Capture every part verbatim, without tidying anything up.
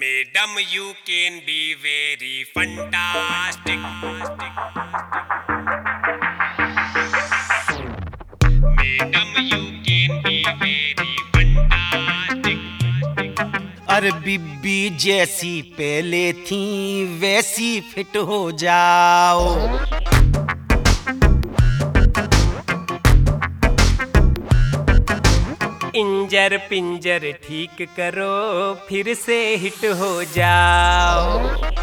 Madam, you can be very fantastic. Madam, you can be very fantastic. अरे बीबी जैसी पहले थी वैसी फिट हो जाओ। इंजर पिंजर ठीक करो फिर से हिट हो जाओ।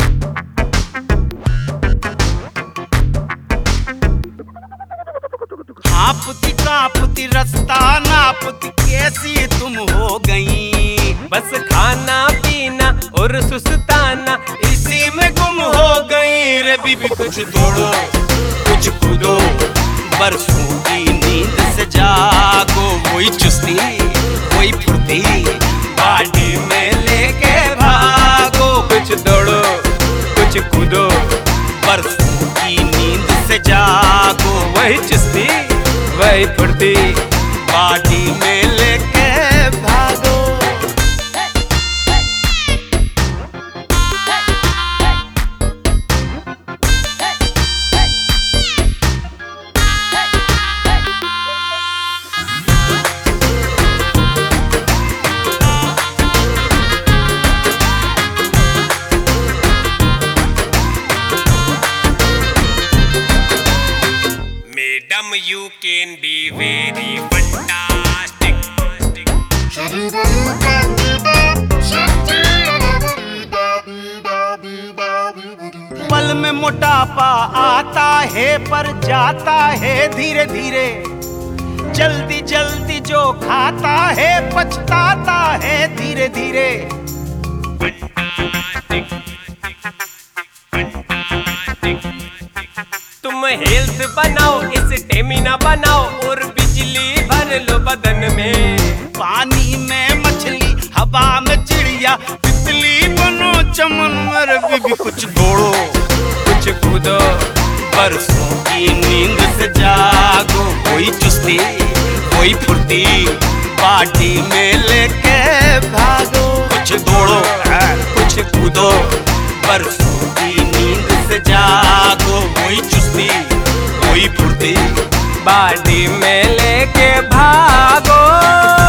आपती कापती रास्ता नापती कैसी तुम हो गई। बस खाना पीना और सुस्ताना इसी में गुम हो गई। रे बीबी कुछ दौड़ो कुछ कूदो बरसों की नींद से जागो। वही चुस्ती वही फुर्ती बाडी में लेके भागो। कुछ दौड़ो कुछ कूदो बरसों की नींद से जागो। वही चुस्ती वही फुर्ती बाडी में लेके भागो। Madam, you can be very fantastic. पल में मोटापा आता है पर जाता है धीरे धीरे। जल्दी जल्दी जो खाता है पछताता है धीरे धीरे। तुम हेल्थ बनाओ स्टेमिना बनाओ और बिजली भर लो बदन में। पानी में मछली हवा में चिड़िया तितली बनो चमन मर। बीबी कुछ दौड़ो कुछ कूदो बरसों की नींद से जागो। कोई चुस्ती कोई फुर्ती पार्टी में लेके भागो। कुछ दौड़ो कुछ कूदो बरसों की नींद से जागो। कोई चुस्ती कोई फुर्ती बाडी में लेके भागो।